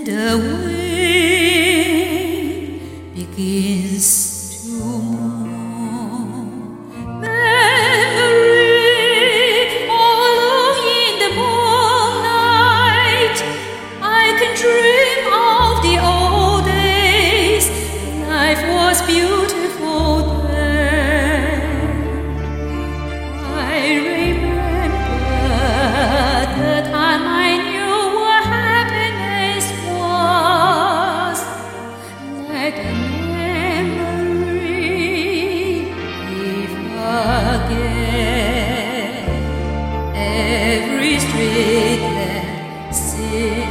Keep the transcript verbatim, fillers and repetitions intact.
and the wind begins to mourn. Memory, all alone in the moonlight, I can dream of the old days. Life was beautiful then. I remember the time I knew what happiness was. Let the memory live again. Every street that